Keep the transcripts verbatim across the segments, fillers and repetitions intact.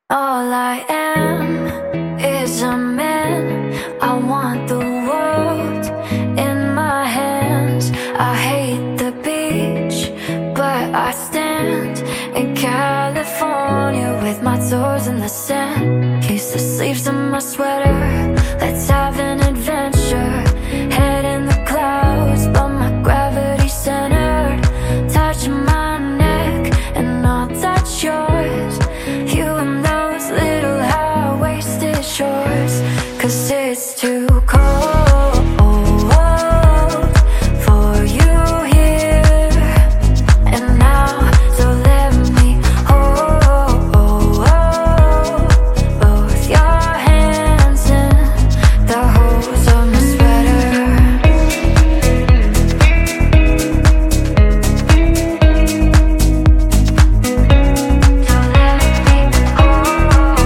All I am is a man. I want the world in my hands. I hate the beach, but I stand in California with my toes in the sand. Kiss the sleeves of my sweater. Let's have an adventure. Head in the clouds, but my gravity's centered. Touch my neck and I'll touch yours. You and those little high-waisted shorts. Cause it's too cold for you here and now. So let me hold both your hands in the holes of my sweater. So let me hold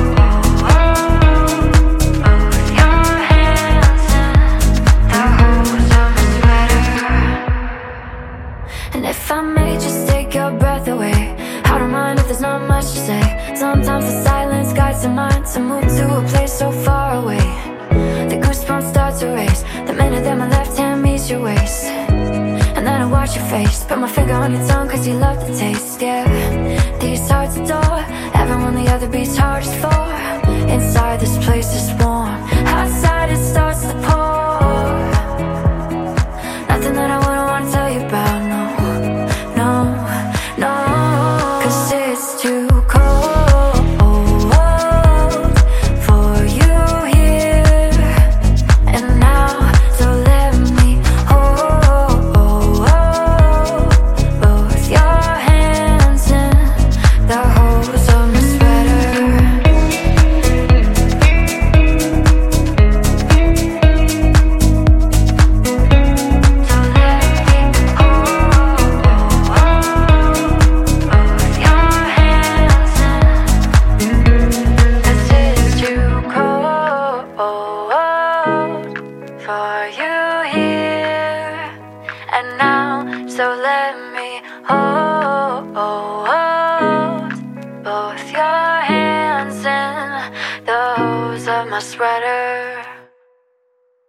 both your hands in the holes of my sweater. And if I may just take your breath away, I don't mind if there's not much to say. Sometimes the silence guides the mind to move to a place so far away. The goosebumps start to race the minute that my left hand meets your waist. And then I watch your face, put my finger on your tongue cause you love the taste, yeah. These hearts adore everyone the other beats hardest for. Inside this place is warm, outside it starts to pour. Nothing that I wouldn't want to tell you about, no, no, no. Cause it's too cold for you here and now. So let me hold both your hands in the holes of my sweater. So let me hold both your hands in. Cause it's too cold for you here and now. So let me hold both your hands in the holes of my sweater.